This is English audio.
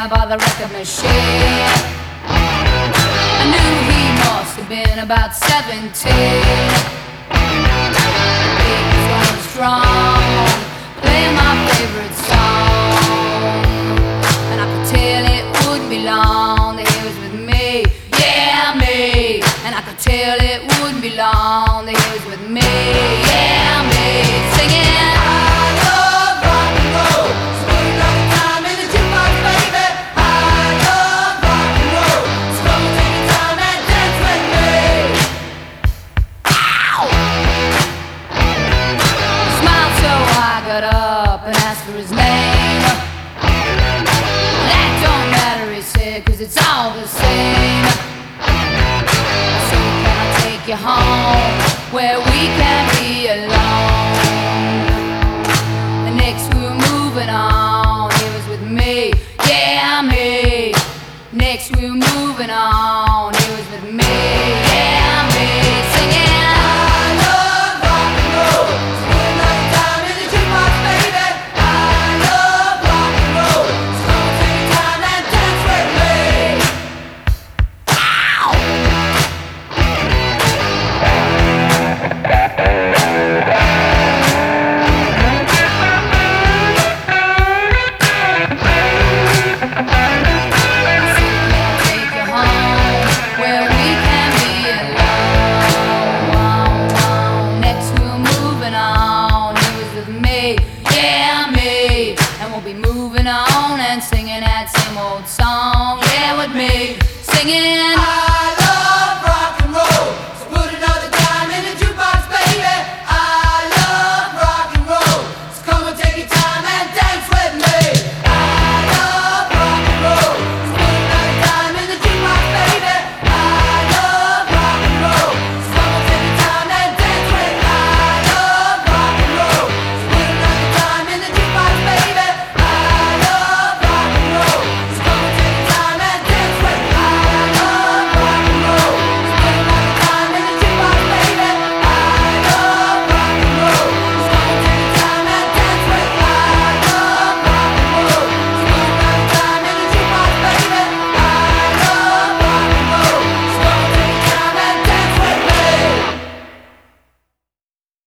there by the record machine. I knew he must have been about 17. He was going strong, playing my favorite song, and I could tell it wouldn't be long that he was with me, yeah, me. And I could tell it wouldn't be long that he was with me, yeah, me, singing. I love rock and roll, so put another time in the jukebox, baby. I love rock and roll, so come and take your time and dance with me. Ow! He smiled so I got up and asked for his name. That don't matter, he said, 'cause it's all the same. So can I take you home where we can be alone? The next we were moving on, he was with me, yeah, me. Next we were moving on, he was with me, yeah, me, singing. I love rock and roll, so put another time in the jukebox, baby. I love rock and roll, so come and take your time and dance with me. Ow! Take you home where we can be alone. Next we were moving on, he was with me, yeah, me. And we'll be moving on and singing that same old song, yeah, with me, singing. I love rock and roll.